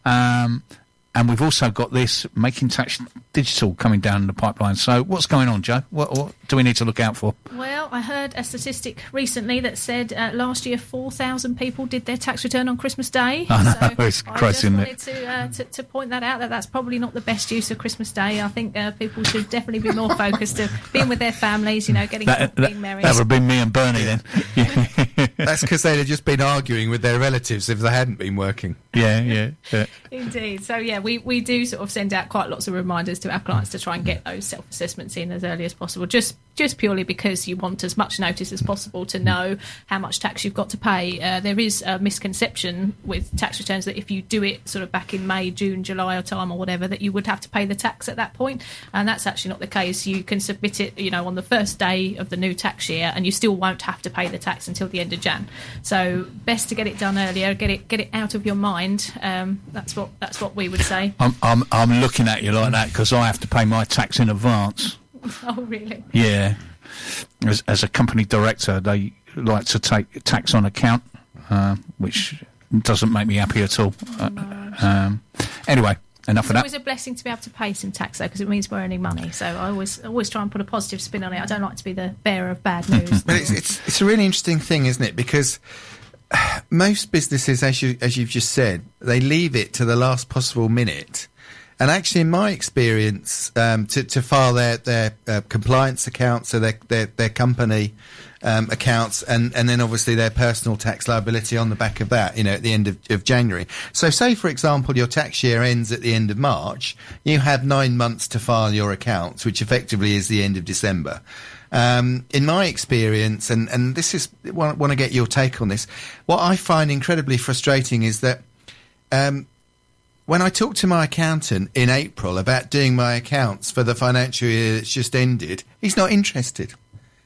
Um, and we've also got this Making Tax Digital coming down the pipeline. So what's going on, Jo? What, what do we need to look out for? Well, I heard a statistic recently that said uh, last year four thousand people did their tax return on Christmas Day. I know, so it's crazy, isn't it? I just wanted to, uh, to, to point that out, that that's probably not the best use of Christmas Day. I think uh, people should definitely be more focused to being with their families, you know, getting that, being that, merry. That would have been me and Bernie then. Yeah. That's because they'd have just been arguing with their relatives if they hadn't been working. Yeah, yeah, yeah. Indeed. So, yeah, we, we do sort of send out quite lots of reminders to our clients to try and get those self-assessments in as early as possible, just just purely because you want as much notice as possible to know how much tax you've got to pay. Uh, there is a misconception with tax returns that if you do it sort of back in May, June, July or time or whatever, that you would have to pay the tax at that point. And that's actually not the case. You can submit it, you know, on the first day of the new tax year and you still won't have to pay the tax until the end of Jan. So best to get it done earlier, get it get it out of your mind. Um, that's what that's what we would say. I'm I'm, I'm looking at you like that because I have to pay my tax in advance. Oh, really? Yeah. As, as a company director, they like to take tax on account, uh, which doesn't make me happy at all. Uh, um, anyway, enough it's of that. It's always a blessing to be able to pay some tax, though, because it means we're earning money. So I always always try and put a positive spin on it. I don't like to be the bearer of bad news. But it's, it's, it's a really interesting thing, isn't it? Because most businesses, as, you, as you've just said, they leave it to the last possible minute. And actually, in my experience, um, to, to file their, their uh, compliance accounts, so their, their, their company um, accounts, and, and then obviously their personal tax liability on the back of that, you know, at the end of, of January. So say, for example, your tax year ends at the end of March, you have nine months to file your accounts, which effectively is the end of December. Um, in my experience, and, and this is, I want, want to get your take on this, what I find incredibly frustrating is that um, when I talk to my accountant in April about doing my accounts for the financial year that's just ended, he's not interested.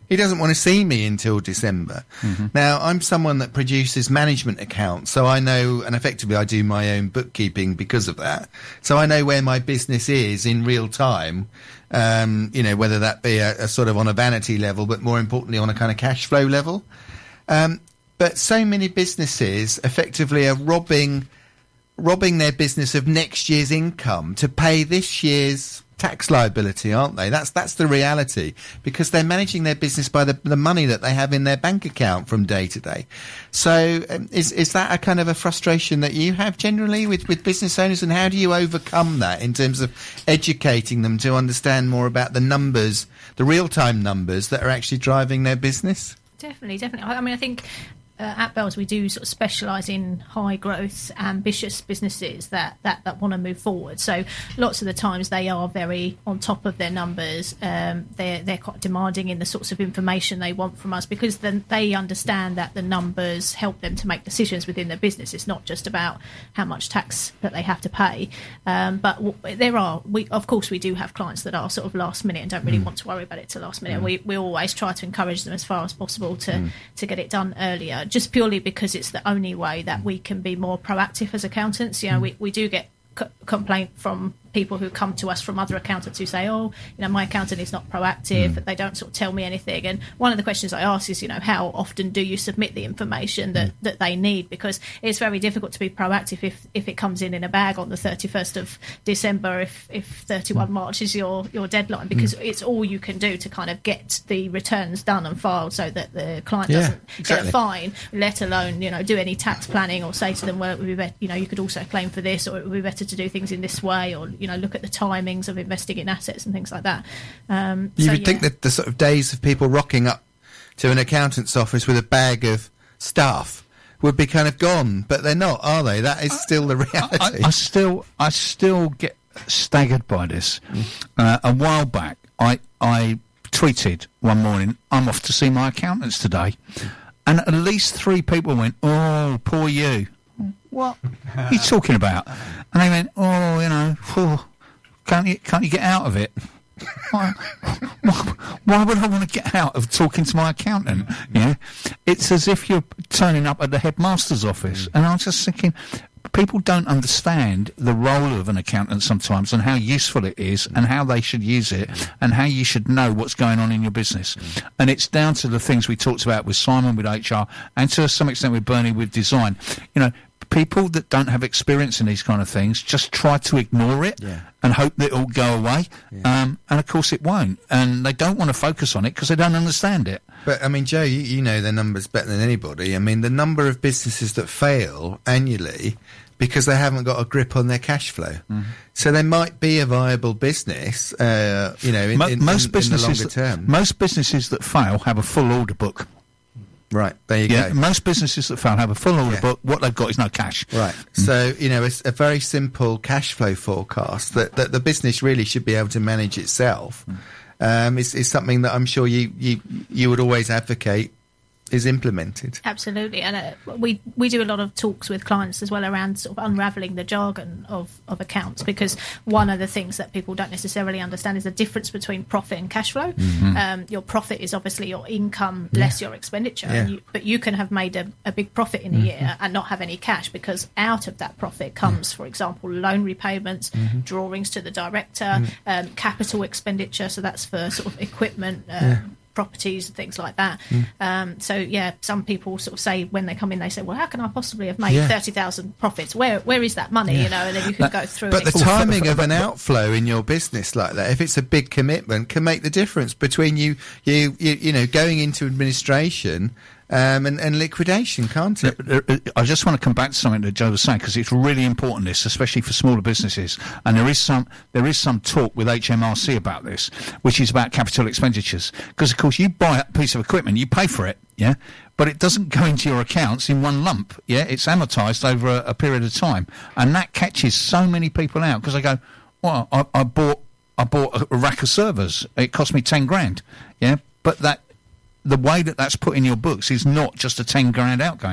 He doesn't want to see me until December. Mm-hmm. Now, I'm someone that produces management accounts, so I know, and effectively I do my own bookkeeping because of that. So I know where my business is in real time, um, you know, whether that be a, a sort of on a vanity level, but more importantly on a kind of cash flow level. Um, but so many businesses effectively are robbing, robbing their business of next year's income to pay this year's tax liability, aren't they? That's that's the reality, because they're managing their business by the the money that they have in their bank account from day to day. So um, is is that a kind of a frustration that you have generally with, with business owners, and how do you overcome that in terms of educating them to understand more about the numbers, the real-time numbers that are actually driving their business? Definitely, definitely. I mean, I think Uh, at Bells, we do sort of specialise in high growth, ambitious businesses that, that, that want to move forward. So lots of the times they are very on top of their numbers. Um, they're, they're quite demanding in the sorts of information they want from us, because then they understand that the numbers help them to make decisions within their business. It's not just about how much tax that they have to pay. Um, but w- there are, we of course, we do have clients that are sort of last minute and don't really mm. want to worry about it till last minute. Mm. We, we always try to encourage them as far as possible to, mm. to get it done earlier, just purely because it's the only way that we can be more proactive as accountants. You know, we, we do get c- complaint from people who come to us from other accountants who say, oh, you know, my accountant is not proactive, mm. they don't sort of tell me anything. And one of the questions I ask is, you know, how often do you submit the information that, mm. that they need? Because it's very difficult to be proactive if, if it comes in in a bag on the thirty-first of December, if, if thirty-first of March is your, your deadline, because mm. it's all you can do to kind of get the returns done and filed so that the client yeah, doesn't exactly. get a fine, let alone, you know, do any tax planning or say to them, well, it would be better, you know, you could also claim for this, or it would be better to do things in this way, or, you know, look at the timings of investing in assets and things like that. Um, you so, would yeah. think that the sort of days of people rocking up to an accountant's office with a bag of stuff would be kind of gone, but they're not, are they? That is still the reality. I, I still, I still get staggered by this. Mm. Uh, a while back, I, I tweeted one morning, "I'm off to see my accountants today," and at least three people went, "Oh, poor you." What are you talking about? And they went, oh, you know, oh, can't you can't you get out of it? Why, why, why would I want to get out of talking to my accountant? Yeah, it's as if you're turning up at the headmaster's office. And I was just thinking, people don't understand the role of an accountant sometimes, and how useful it is, and how they should use it, and how you should know what's going on in your business. And it's down to the things we talked about with Simon, with H R, and to some extent with Bernie, with design. You know, people that don't have experience in these kind of things just try to ignore it yeah. and hope that it'll go away. Yeah. Um, and, of course, it won't. And they don't want to focus on it because they don't understand it. But, I mean, Joe, you, you know the numbers better than anybody. I mean, the number of businesses that fail annually because they haven't got a grip on their cash flow. Mm-hmm. So they might be a viable business, uh, you know, in, Mo- in, most in, businesses in the longer term. That, most businesses that fail have a full order book. Right, there you yeah, go. Most businesses that fail have a full order yeah. book. What they've got is no cash. Right. Mm. So, you know, it's a very simple cash flow forecast that, that the business really should be able to manage itself. Mm. Um, is, is something that I'm sure you, you, you would always advocate is implemented. Absolutely. And uh, we we do a lot of talks with clients as well around sort of unravelling the jargon of, of accounts, because one of the things that people don't necessarily understand is the difference between profit and cash flow. Mm-hmm. Um, your profit is obviously your income yeah. less your expenditure, yeah. and you, but you can have made a, a big profit in a mm-hmm. year and not have any cash, because out of that profit comes, yeah. for example, loan repayments, mm-hmm. drawings to the director, mm-hmm. um, capital expenditure, so that's for sort of equipment, uh, yeah. properties and things like that. Mm. Um, so yeah, some people sort of say when they come in, they say, "Well, how can I possibly have made yeah. thirty thousand profits? Where where is that money?" Yeah. You know, and then you can but, go through. But it. the timing of an outflow in your business like that, if it's a big commitment, can make the difference between you you you, you know going into administration. Um, and, and liquidation, can't it? I just want to come back to something that Joe was saying, because it's really important, this, especially for smaller businesses. And there is some there is some talk with H M R C about this, which is about capital expenditures. Because, of course, you buy a piece of equipment, you pay for it, yeah? But it doesn't go into your accounts in one lump, yeah? It's amortised over a, a period of time. And that catches so many people out, because they go, well, I, I bought I bought a, a rack of servers. It cost me ten grand, yeah? But that... the way that that's put in your books is not just a ten grand outgoing, yeah?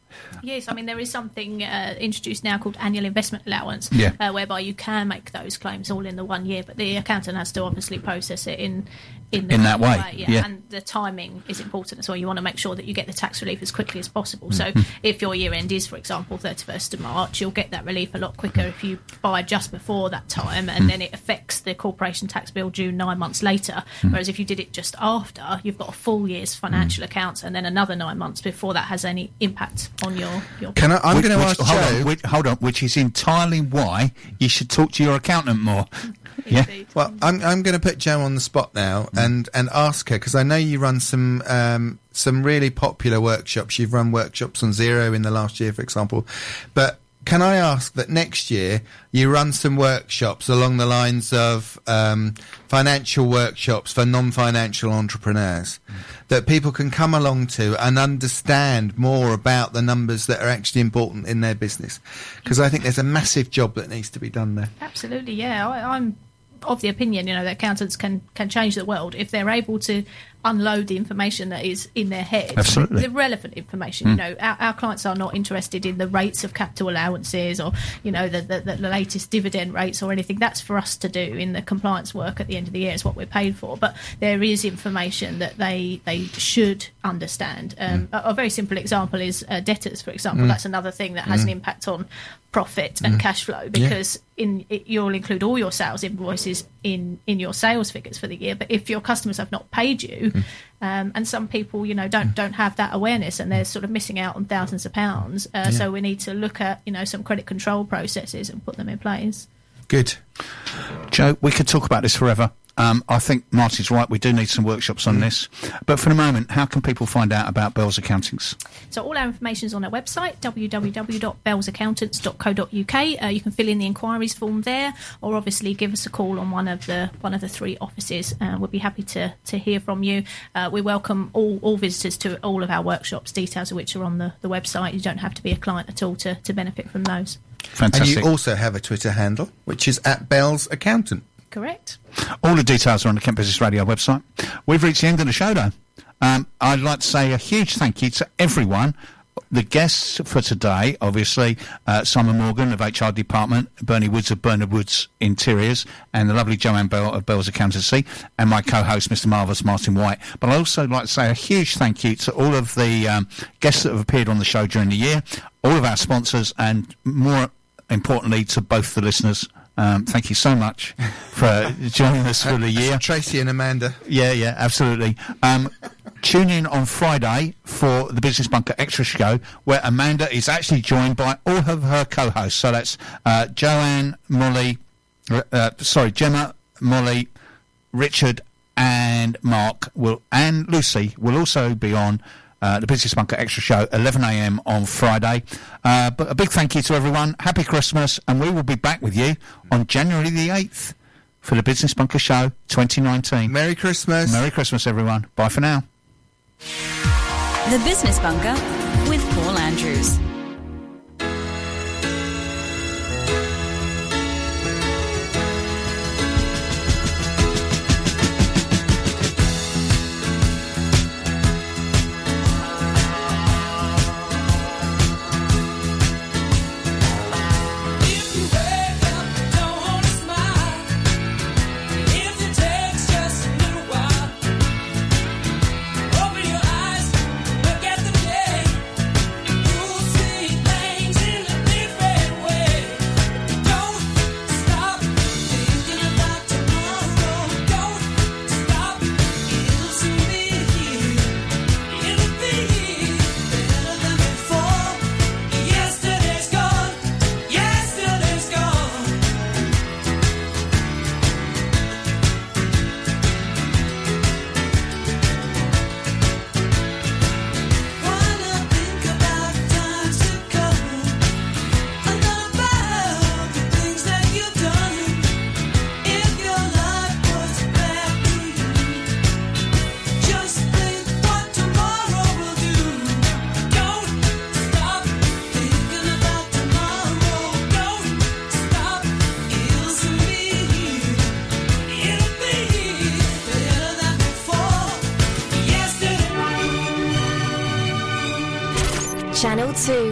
Yes, I mean, there is something uh, introduced now called annual investment allowance, Yeah. uh, whereby you can make those claims all in the one year, but the accountant has to obviously process it in in, the In that way, yeah. yeah. And the timing is important as well. You want to make sure that you get the tax relief as quickly as possible. Mm-hmm. So if your year end is, for example, thirty-first of March, you'll get that relief a lot quicker if you buy just before that time, and Mm. then it affects the corporation tax bill due nine months later. Mm. Whereas if you did it just after, you've got a full year's financial accounts and then another nine months before that has any impact on your your. Can I? I'm Which- going to which- ask hold Joe. on, which, hold on, which is entirely why you should talk to your accountant more. Yeah. Indeed. Well, I'm I'm going to put Jo on the spot now and and ask her, because I know you run some um, some really popular workshops. You've run workshops on Xero in the last year, for example. But can I ask that next year you run some workshops along the lines of um, financial workshops for non-financial entrepreneurs, that people can come along to and understand more about the numbers that are actually important in their business? Because I think there's a massive job that needs to be done there. Absolutely, yeah. I, I'm of the opinion, you know, that accountants can, can change the world if they're able to unload the information that is in their head. Absolutely. The relevant information. Mm. You know, our, our clients are not interested in the rates of capital allowances or, you know, the, the, the latest dividend rates or anything. That's for us to do in the compliance work at the end of the year. It's what we're paid for. But there is information that they they should understand. Um, mm. a, a very simple example is uh, debtors, for example. Mm. That's another thing that has mm. an impact on profit and mm. cash flow, because yeah. in it, you'll include all your sales invoices in, in your sales figures for the year. But if your customers have not paid you, mm. um, and some people, you know, don't don't have that awareness, and they're sort of missing out on thousands of pounds. Uh, yeah. So we need to look at, you know, some credit control processes and put them in place. Good. Jo, we could talk about this forever. Um, I think Marty's right. We do need some workshops on mm. this. But for the moment, how can people find out about Bell's Accountants? So all our information is on our website, w w w dot bells accountants dot co dot u k. Uh, you can fill in the inquiries form there, or obviously give us a call on one of the one of the three offices. Uh, we'll be happy to to hear from you. Uh, we welcome all, all visitors to all of our workshops, details of which are on the, the website. You don't have to be a client at all to, to benefit from those. Fantastic. And you also have a Twitter handle, which is at Bell's Accountant. Correct. All the details are on the Kent Business Radio website. We've reached the end of the show, though. Um, I'd like to say a huge thank you to everyone. The guests for today, obviously, uh, Simon Morgan of H R Department, Bernie Woods of Bernard Woods Interiors, and the lovely Joanne Bell of Bell's Accountancy, and my co-host, Mister Marvellous Martin White. But I'd also like to say a huge thank you to all of the um, guests that have appeared on the show during the year, all of our sponsors, and more importantly, to both the listeners. Um, thank you so much for joining us for the year. Tracy and Amanda. Yeah, yeah, absolutely. Um, tune in on Friday for the Business Bunker Extra Show, where Amanda is actually joined by all of her co-hosts. So that's uh, Joanne, Molly, uh, sorry, Gemma, Molly, Richard, and Mark will, and Lucy will also be on Uh, the Business Bunker Extra Show, eleven a m on Friday. Uh, but a big thank you to everyone. Happy Christmas, and we will be back with you on January the eighth for the Business Bunker Show twenty nineteen. Merry Christmas. Merry Christmas, everyone. Bye for now. The Business Bunker with Paul Andrews. Open your eyes, look at the day. You'll see. Channel two.